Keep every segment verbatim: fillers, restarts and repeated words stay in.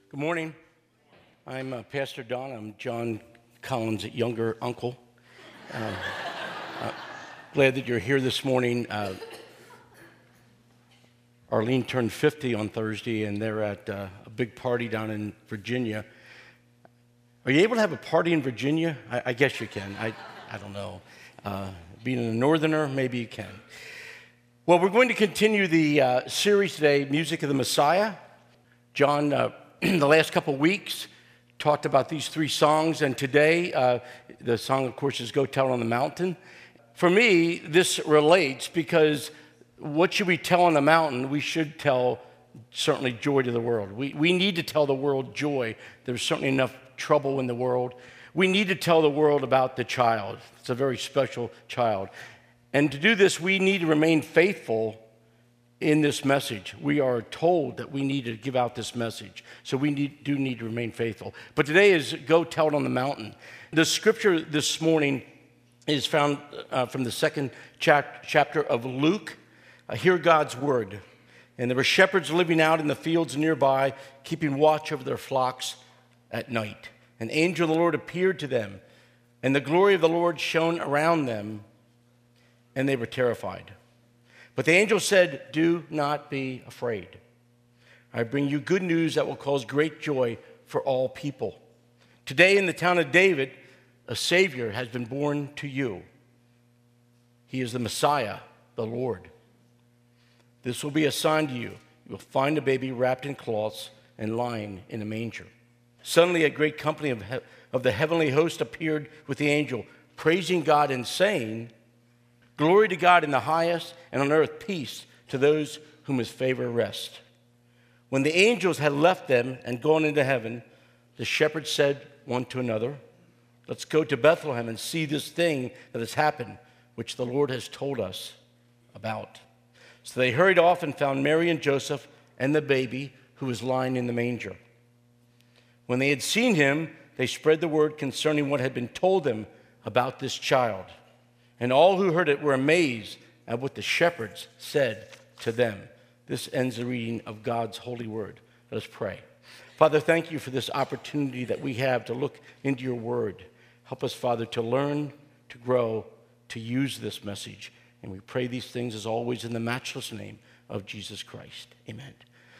Good morning. I'm uh, Pastor Don. I'm John Collins' younger uncle. Uh, uh, glad that you're here this morning. Uh, Arlene turned fifty on Thursday, and they're at uh, a big party down in Virginia. Are you able to have a party in Virginia? I, I guess you can. I, I don't know. Uh, being a northerner, maybe you can. Well, we're going to continue the uh, series today, Music of the Messiah. John, uh, the last couple weeks, talked about these three songs, and today uh, the song, of course, is Go Tell on the Mountain. For me, this relates because what should we tell on the mountain? We should tell certainly joy to the world. We, we need to tell the world joy. There's certainly enough trouble in the world. We need to tell the world about the child. It's a very special child. And to do this, we need to remain faithful in this message. We are told that we need to give out this message. So we need, do need to remain faithful. But today is Go Tell It on the Mountain. The scripture this morning is found uh, from the second chap- chapter of Luke. Uh, hear God's word. And there were shepherds living out in the fields nearby, keeping watch over their flocks at night. An angel of the Lord appeared to them, and the glory of the Lord shone around them, and they were terrified. But the angel said, "Do not be afraid. I bring you good news that will cause great joy for all people. Today in the town of David, a Savior has been born to you. He is the Messiah, the Lord. This will be a sign to you. You will find a baby wrapped in cloths and lying in a manger." Suddenly a great company of, he- of the heavenly host appeared with the angel, praising God and saying, "Glory to God in the highest, and on earth peace to those whom his favor rests." When the angels had left them and gone into heaven, the shepherds said one to another, "Let's go to Bethlehem and see this thing that has happened, which the Lord has told us about." So they hurried off and found Mary and Joseph and the baby who was lying in the manger. When they had seen him, they spread the word concerning what had been told them about this child. And all who heard it were amazed at what the shepherds said to them. This ends the reading of God's holy word. Let us pray. Father, thank you for this opportunity that we have to look into your word. Help us, Father, to learn, to grow, to use this message. And we pray these things, as always, in the matchless name of Jesus Christ. Amen.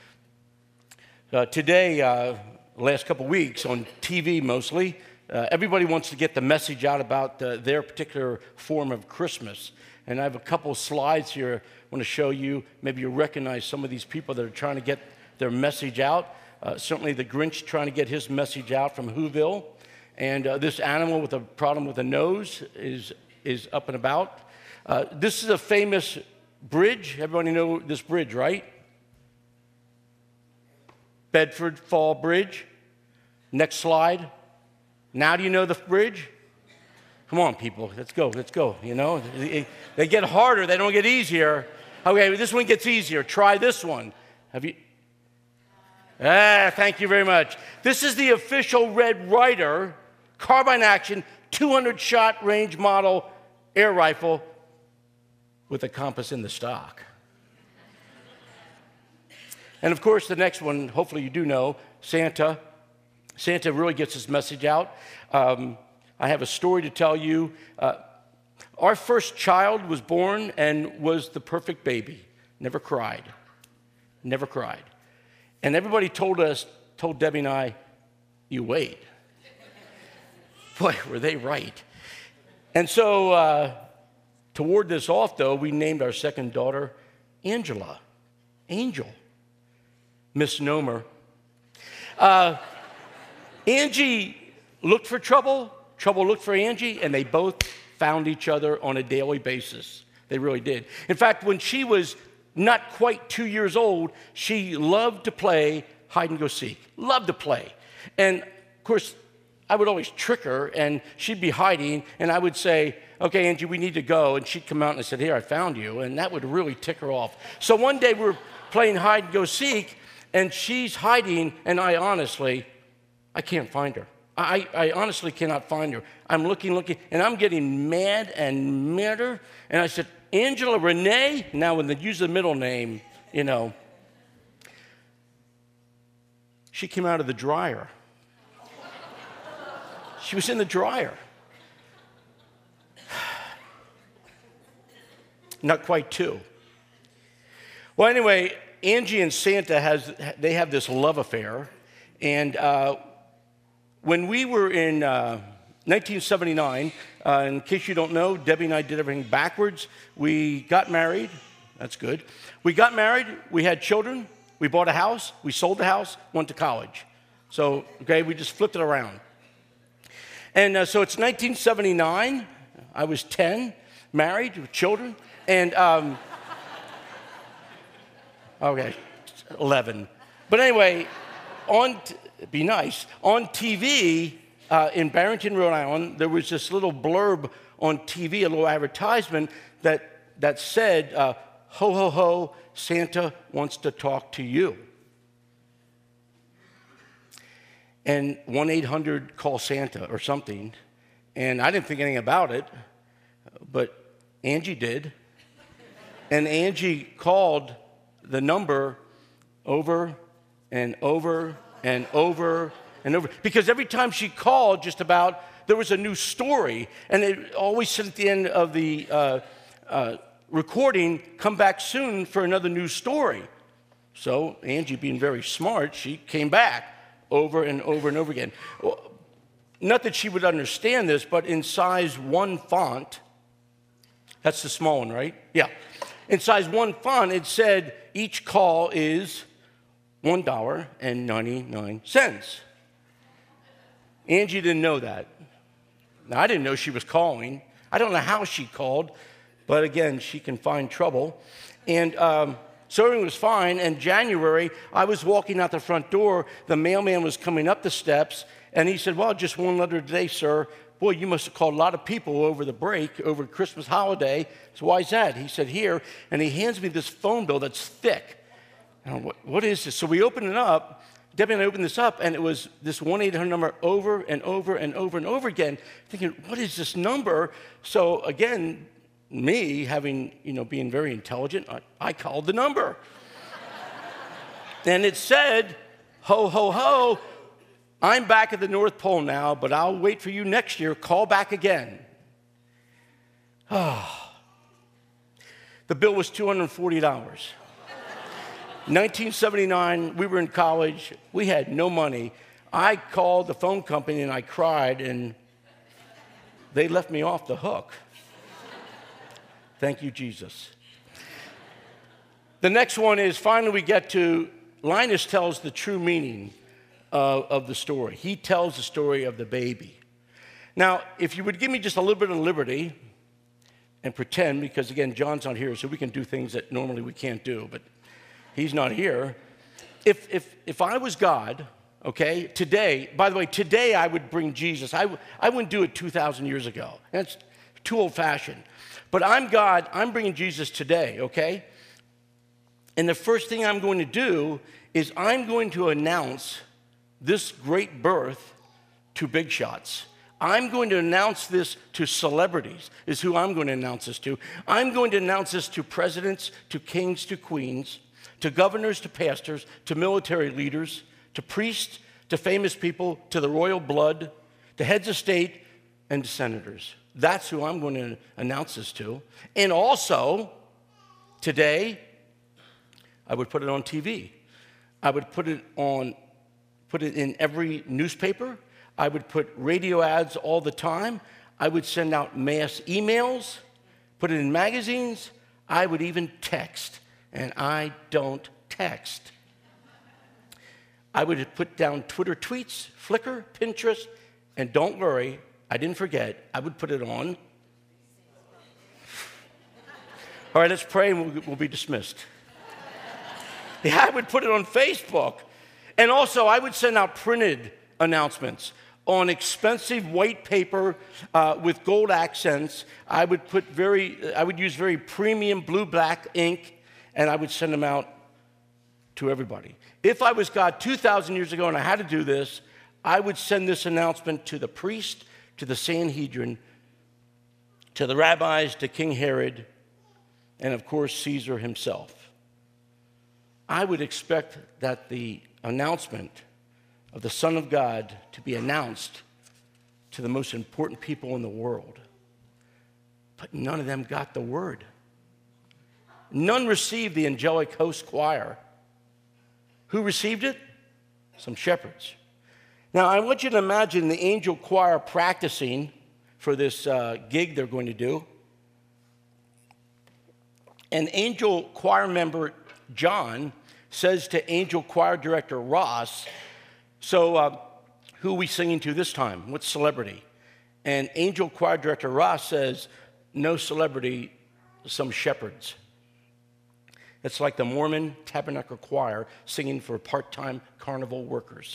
Uh, today, uh, the last couple weeks, on T V mostly, Uh, everybody wants to get the message out about uh, their particular form of Christmas. And I have a couple of slides here I want to show you. Maybe you recognize some of these people that are trying to get their message out. Uh, certainly the Grinch trying to get his message out from Whoville. And uh, this animal with a problem with a nose is, is up and about. Uh, this is a famous bridge. Everybody know this bridge, right? Bedford Fall Bridge. Next slide. Now do you know the bridge? Come on, people. Let's go. Let's go. You know, they get harder. They don't get easier. Okay, this one gets easier. Try this one. Have you? Ah, thank you very much. This is the official Red Ryder carbine action two hundred shot range model air rifle with a compass in the stock. And of course, the next one, hopefully you do know, Santa. Santa really gets his message out. Um, I have a story to tell you. Uh, our first child was born and was the perfect baby. Never cried. Never cried. And everybody told us, told Debbie and I, "You wait." Boy, were they right. And so uh, to ward this off, though, we named our second daughter Angela. Angel. Misnomer. Uh, Angie looked for trouble, trouble looked for Angie, and they both found each other on a daily basis. They really did. In fact, when she was not quite two years old, she loved to play hide and go seek, loved to play. And of course, I would always trick her, and she'd be hiding, and I would say, "Okay, Angie, we need to go." And she'd come out and I said, "Here, I found you." And that would really tick her off. So one day we were playing hide and go seek, and she's hiding, and I honestly, I can't find her. I, I honestly cannot find her. I'm looking, looking, and I'm getting mad and madder. And I said, "Angela Renee?" Now, when they use the middle name, you know. she came out of the dryer. She was in the dryer. Not quite two. Well, anyway, Angie and Santa, has they have this love affair. And uh, when we were in uh, nineteen seventy-nine, uh, in case you don't know, Debbie and I did everything backwards. We got married. That's good. We got married. We had children. We bought a house. We sold the house. Went to college. So, okay, we just flipped it around. And uh, so it's nineteen seventy-nine. I was ten, married with children. And, um, okay, eleven. But anyway, on, t- be nice, on T V uh, in Barrington, Rhode Island, there was this little blurb on T V, a little advertisement that, that said, uh, ho, ho, ho, Santa wants to talk to you. And one eight hundred call Santa or something. And I didn't think anything about it, but Angie did. And Angie called the number over and over and over and over. Because every time she called, just about, there was a new story. And it always said at the end of the uh, uh, recording, come back soon for another news story. So Angie, being very smart, she came back over and over and over again. Well, not that she would understand this, but in size one font, that's the small one, right? Yeah. In size one font, it said each call is one dollar and ninety-nine cents. Angie didn't know that. Now, I didn't know she was calling. I don't know how she called, but again, she can find trouble. And um, so everything was fine. In January, I was walking out the front door. The mailman was coming up the steps, and he said, well, just one letter today, sir. Boy, you must have called a lot of people over the break, over the Christmas holiday. So why is that? He said, here. And he hands me this phone bill that's thick. And what, what is this? So we open it up. Debbie and I opened this up, and it was this one eight hundred number over and over and over and over again, thinking, what is this number? So again, me, having, you know, being very intelligent, I, I called the number. And it said, ho, ho, ho, I'm back at the North Pole now, but I'll wait for you next year. Call back again. Oh. The bill was two hundred forty dollars. nineteen seventy-nine, we were in college. We had no money. I called the phone company and I cried, and they left me off the hook. Thank you, Jesus. The next one is finally we get to Linus tells the true meaning uh, of the story. He tells the story of the baby. Now, if you would give me just a little bit of liberty and pretend, because again, John's not here, so we can do things that normally we can't do, but he's not here. If, if, if I was God, okay, today, by the way, today I would bring Jesus. I, I wouldn't do it two thousand years ago. That's too old-fashioned. But I'm God, I'm bringing Jesus today, okay? And the first thing I'm going to do is I'm going to announce this great birth to big shots. I'm going to announce this to celebrities, is who I'm going to announce this to. I'm going to announce this to presidents, to kings, to queens, to governors, to pastors, to military leaders, to priests, to famous people, to the royal blood, to heads of state, and to senators. That's who I'm going to announce this to. And also, today, I would put it on T V. I would put it on, put it in every newspaper. I would put radio ads all the time. I would send out mass emails, put it in magazines. I would even text, and I don't text. I would put down Twitter tweets, Flickr, Pinterest, and don't worry, I didn't forget, I would put it on. All right, let's pray and we'll, we'll be dismissed. Yeah, I would put it on Facebook. And also, I would send out printed announcements on expensive white paper uh, with gold accents. I would put very, I would use very premium blue-black ink, and I would send them out to everybody. If I was God two thousand years ago and I had to do this, I would send this announcement to the priest, to the Sanhedrin, to the rabbis, to King Herod, and of course, Caesar himself. I would expect that the announcement of the Son of God to be announced to the most important people in the world. But none of them got the word. None received the angelic host choir. Who received it? Some shepherds. Now, I want you to imagine the angel choir practicing for this uh, gig they're going to do. And angel choir member John says to angel choir director Ross, so uh, who are we singing to this time? What celebrity? And angel choir director Ross says, no celebrity, some shepherds. It's like the Mormon Tabernacle Choir singing for part-time carnival workers.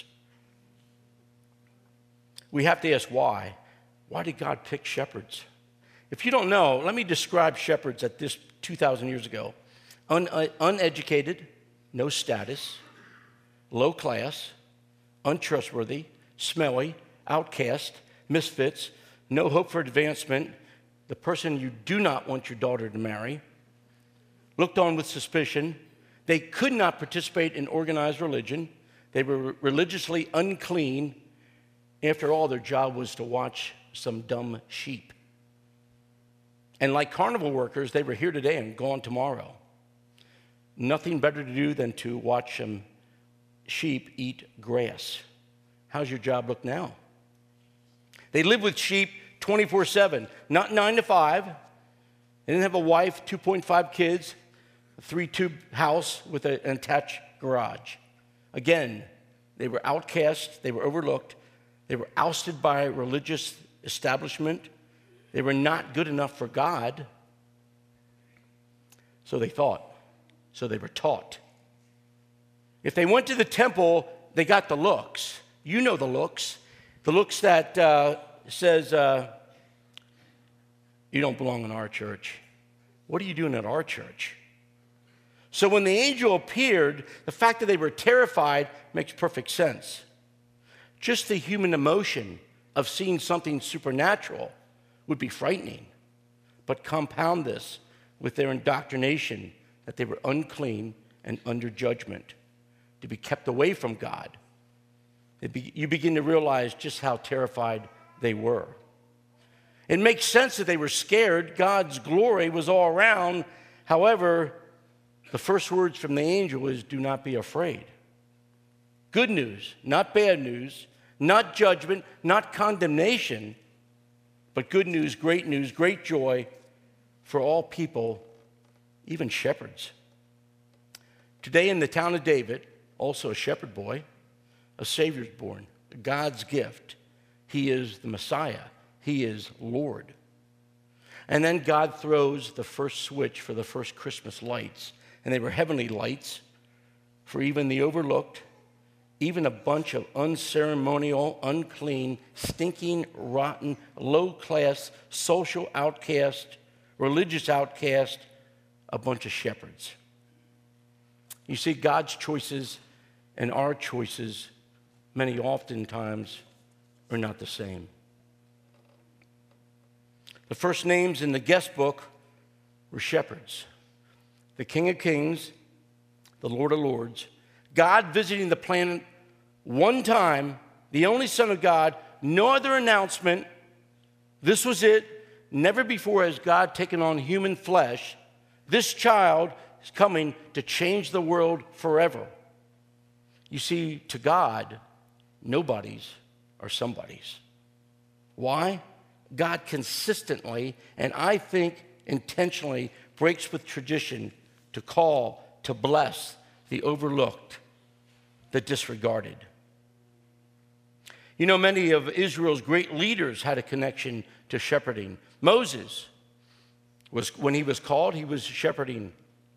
We have to ask why. Why did God pick shepherds? If you don't know, let me describe shepherds at this two thousand years ago. Un- uh, uneducated, no status, low class, untrustworthy, smelly, outcast, misfits, no hope for advancement, the person you do not want your daughter to marry, looked on with suspicion. They could not participate in organized religion. They were religiously unclean. After all, their job was to watch some dumb sheep. And like carnival workers, they were here today and gone tomorrow. Nothing better to do than to watch some sheep eat grass. How's your job look now? They live with sheep twenty-four seven, not nine to five. They didn't have a wife, two point five kids, a three-tube house with an attached garage. Again, they were outcast, they were overlooked, they were ousted by a religious establishment. They were not good enough for God. So they thought. So they were taught. If they went to the temple, they got the looks. You know the looks. The looks that uh, says, uh, you don't belong in our church. What are you doing at our church? So when the angel appeared, the fact that they were terrified makes perfect sense. Just the human emotion of seeing something supernatural would be frightening. But compound this with their indoctrination that they were unclean and under judgment, to be kept away from God. Be, you begin to realize just how terrified they were. It makes sense that they were scared. God's glory was all around. However, the first words from the angel is, do not be afraid. Good news, not bad news, not judgment, not condemnation, but good news, great news, great joy for all people, even shepherds. Today in the town of David, also a shepherd boy, a Savior's born, God's gift. He is the Messiah. He is Lord. And then God throws the first switch for the first Christmas lights. And they were heavenly lights for even the overlooked, even a bunch of unceremonial, unclean, stinking, rotten, low-class, social outcast, religious outcast, a bunch of shepherds. You see, God's choices and our choices, many oftentimes, are not the same. The first names in the guest book were shepherds. The King of Kings, the Lord of Lords, God visiting the planet one time, the only Son of God, no other announcement. This was it. Never before has God taken on human flesh. This child is coming to change the world forever. You see, to God, nobodies are somebodies. Why? God consistently, and I think intentionally, breaks with tradition to call, to bless the overlooked, the disregarded. You know, many of Israel's great leaders had a connection to shepherding. Moses, was when he was called, he was shepherding.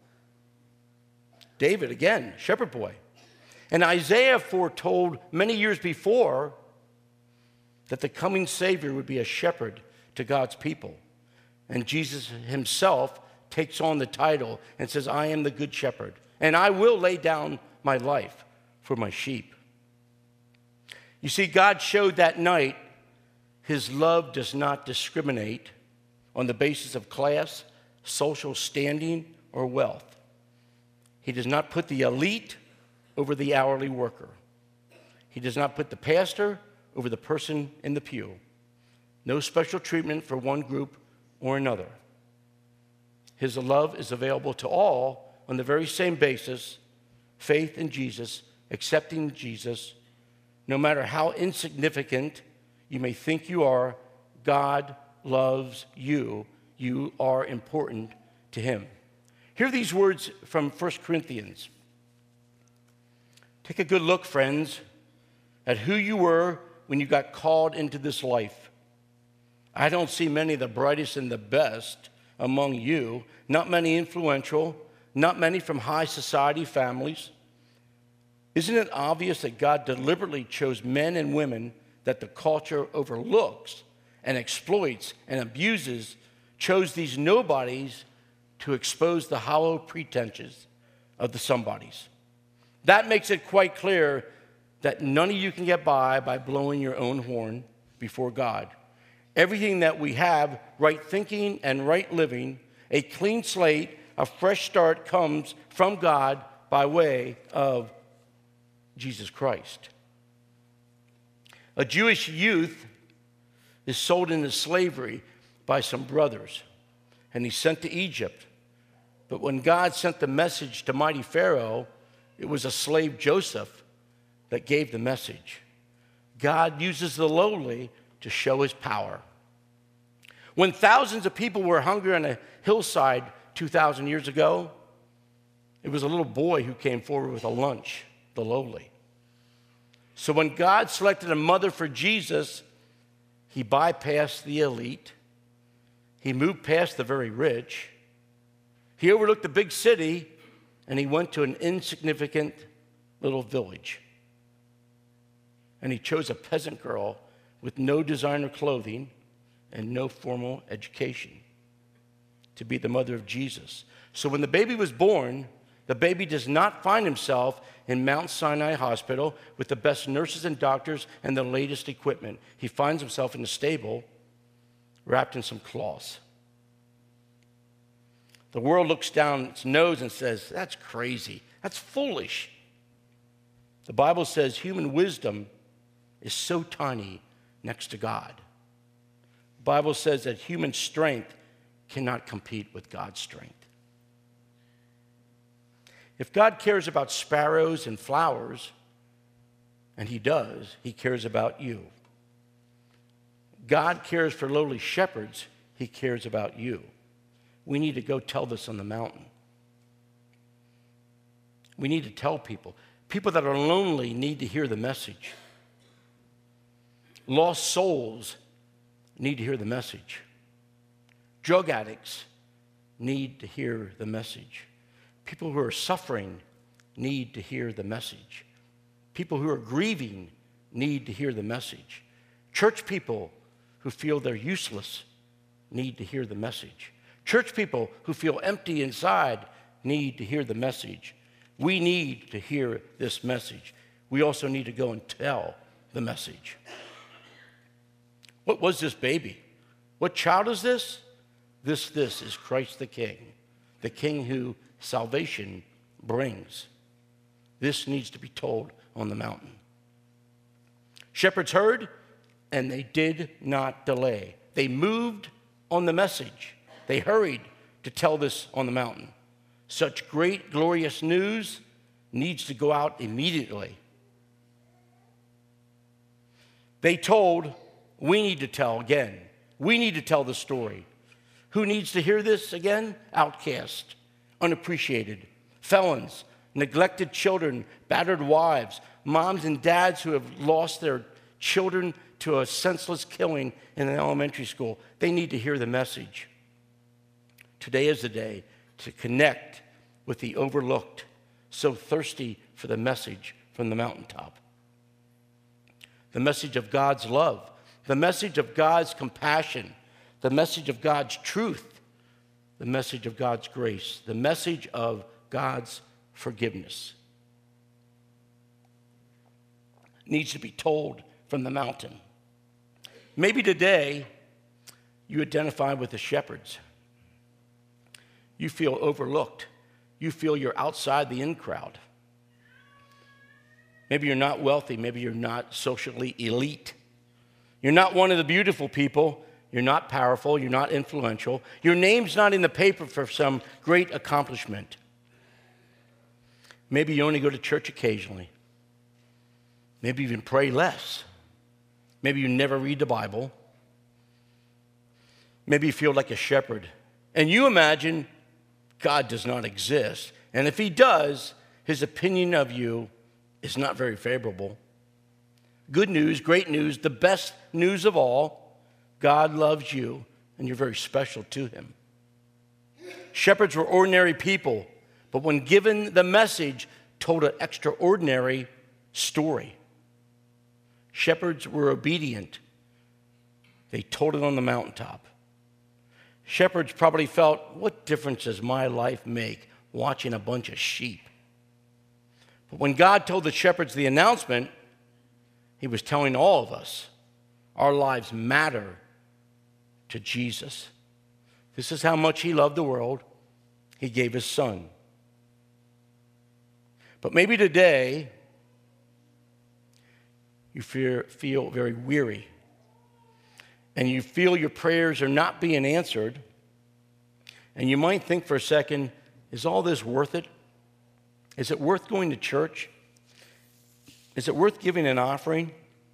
David, again, shepherd boy. And Isaiah foretold many years before that the coming Savior would be a shepherd to God's people. And Jesus himself takes on the title and says, I am the good shepherd, and I will lay down my life for my sheep. You see, God showed that night his love does not discriminate on the basis of class, social standing, or wealth. He does not put the elite over the hourly worker. He does not put the pastor over the person in the pew. No special treatment for one group or another. His love is available to all on the very same basis, faith in Jesus, accepting Jesus. No matter how insignificant you may think you are, God loves you. You are important to him. Hear these words from First Corinthians. Take a good look, friends, at who you were when you got called into this life. I don't see many of the brightest and the best among you, not many influential, not many from high society families. Isn't it obvious that God deliberately chose men and women that the culture overlooks and exploits and abuses, chose these nobodies to expose the hollow pretensions of the somebodies? That makes it quite clear that none of you can get by by blowing your own horn before God. Everything that we have, right thinking and right living, a clean slate, a fresh start, comes from God by way of Jesus Christ. A Jewish youth is sold into slavery by some brothers, and he's sent to Egypt. But when God sent the message to mighty Pharaoh, it was a slave, Joseph, that gave the message. God uses the lowly to show his power. When thousands of people were hungry on a hillside two thousand years ago, it was a little boy who came forward with a lunch, the lowly. So when God selected a mother for Jesus, he bypassed the elite. He moved past the very rich. He overlooked the big city, and he went to an insignificant little village. And he chose a peasant girl with no designer clothing and no formal education to be the mother of Jesus. So when the baby was born, the baby does not find himself in Mount Sinai Hospital with the best nurses and doctors and the latest equipment. He finds himself in a stable wrapped in some cloths. The world looks down its nose and says, that's crazy. That's foolish. The Bible says human wisdom is so tiny next to God. The Bible says that human strength cannot compete with God's strength. If God cares about sparrows and flowers, and he does, he cares about you. God cares for lowly shepherds, he cares about you. We need to go tell this on the mountain. We need to tell people. People that are lonely need to hear the message. Lost souls need to hear the message. Drug addicts need to hear the message. People who are suffering need to hear the message. People who are grieving need to hear the message. Church people who feel they're useless need to hear the message. Church people who feel empty inside need to hear the message. We need to hear this message. We also need to go and tell the message. What was this baby? What child is this? This, this is Christ the King, the King who salvation brings. This needs to be told on the mountain. Shepherds heard, and they did not delay. They moved on the message. They hurried to tell this on the mountain. Such great, glorious news needs to go out immediately. They told, we need to tell again. We need to tell the story. Who needs to hear this again? Outcast, unappreciated, felons, neglected children, battered wives, moms and dads who have lost their children to a senseless killing in an elementary school. They need to hear the message. Today is the day to connect with the overlooked, so thirsty for the message from the mountaintop. The message of God's love, the message of God's compassion, the message of God's truth, the message of God's grace, the message of God's forgiveness needs to be told from the mountain. Maybe today you identify with the shepherds. You feel overlooked. You feel you're outside the in crowd. Maybe you're not wealthy. Maybe you're not socially elite. You're not one of the beautiful people. You're not powerful. You're not influential. Your name's not in the paper for some great accomplishment. Maybe you only go to church occasionally. Maybe you even pray less. Maybe you never read the Bible. Maybe you feel like a shepherd. And you imagine God does not exist. And if he does, his opinion of you is not very favorable. Good news, great news, the best news of all, God loves you and you're very special to him. Shepherds were ordinary people, but when given the message, told an extraordinary story. Shepherds were obedient. They told it on the mountaintop. Shepherds probably felt, what difference does my life make watching a bunch of sheep? But when God told the shepherds the announcement, he was telling all of us, our lives matter to Jesus. This is how much he loved the world. He gave his son. But maybe today, you fear, feel very weary, and you feel your prayers are not being answered, and you might think for a second, is all this worth it? Is it worth going to church? Is it worth giving an offering?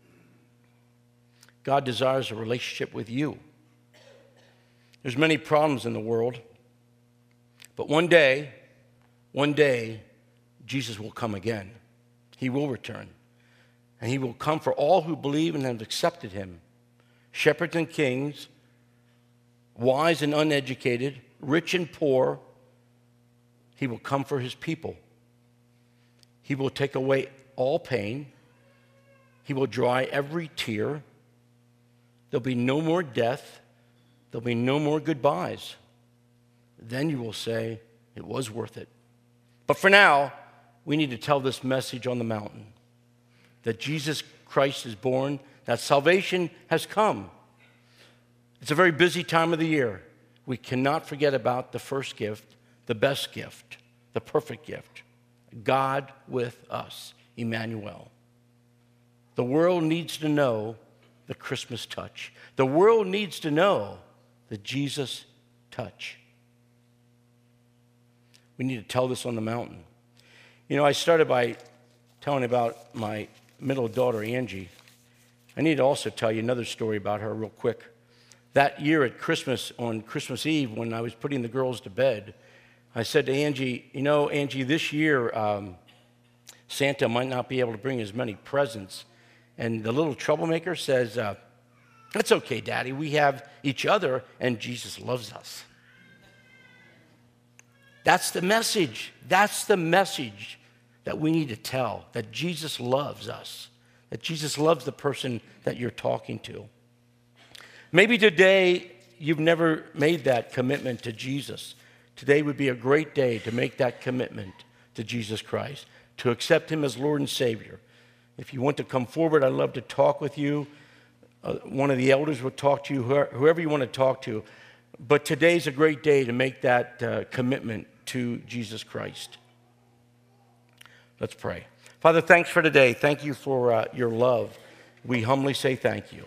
God desires a relationship with you. There's many problems in the world, but one day, one day, Jesus will come again. He will return, and he will come for all who believe and have accepted him. Shepherds and kings, wise and uneducated, rich and poor, he will come for his people. He will take away all pain. He will dry every tear. There'll be no more death. There'll be no more goodbyes. Then you will say, it was worth it. But for now, we need to tell this message on the mountain, that Jesus Christ is born, that salvation has come. It's a very busy time of the year. We cannot forget about the first gift, the best gift, the perfect gift, God with us, Emmanuel. The world needs to know the Christmas touch. The world needs to know the Jesus touch. We need to tell this on the mountain. You know, I started by telling about my middle daughter, Angie. I need to also tell you another story about her real quick. That year at Christmas, on Christmas Eve, when I was putting the girls to bed, I said to Angie, you know, Angie, this year um, Santa might not be able to bring as many presents. And the little troublemaker says, uh, that's okay, Daddy. We have each other, and Jesus loves us. That's the message. That's the message that we need to tell, that Jesus loves us, that Jesus loves the person that you're talking to. Maybe today you've never made that commitment to Jesus. Today would be a great day to make that commitment to Jesus Christ, to accept him as Lord and Savior. If you want to come forward, I'd love to talk with you. Uh, one of the elders will talk to you, whoever you want to talk to. But today's a great day to make that uh, commitment to Jesus Christ. Let's pray. Father, thanks for today. Thank you for uh, your love. We humbly say thank you.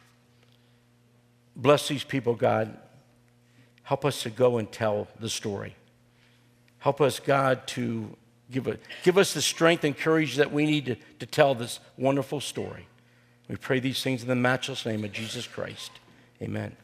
Bless these people, God. Help us to go and tell the story. Help us, God, to give, a, give us the strength and courage that we need to, to tell this wonderful story. We pray these things in the matchless name of Jesus Christ. Amen.